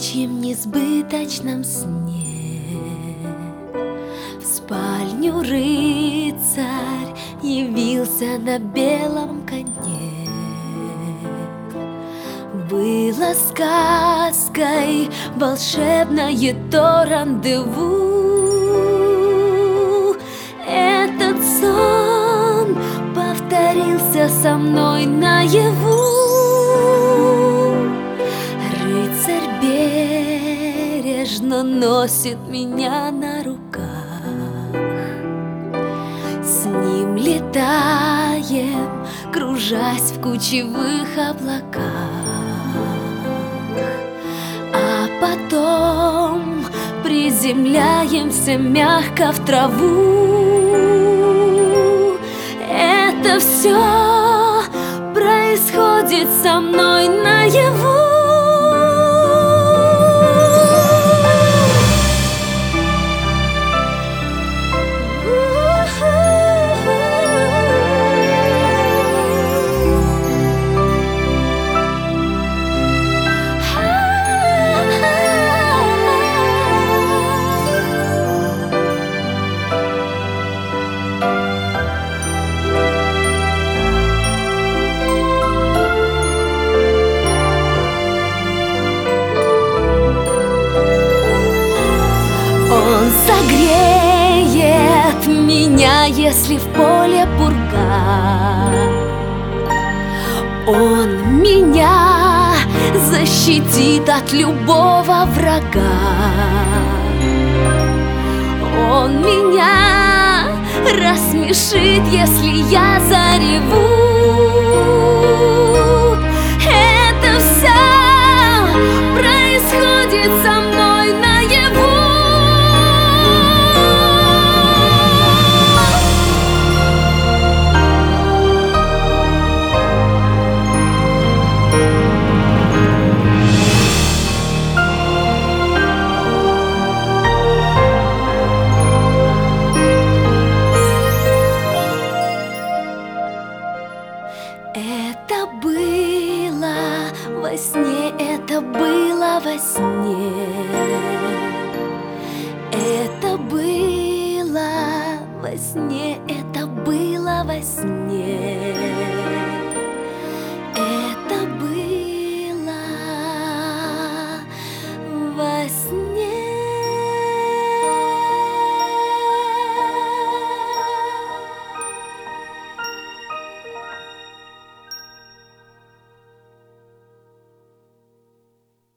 птичьем несбыточном сне. В спальню рыцарь явился на белом коне. Было сказкой волшебное то рандеву. Этот сон повторился со мной наяву. Рыцарь бережно носит меня на руках. С ним летаем, кружась в кучевых облаках. А потом приземляемся мягко в траву. Это все происходит со мной наяву. Он согреет меня, если в поле пурга. Он меня защитит от любого врага. Он меня рассмешит, если я зареву. Это все происходит со мной наяву. Это было во сне, это было во сне. Это было во сне, это было во сне.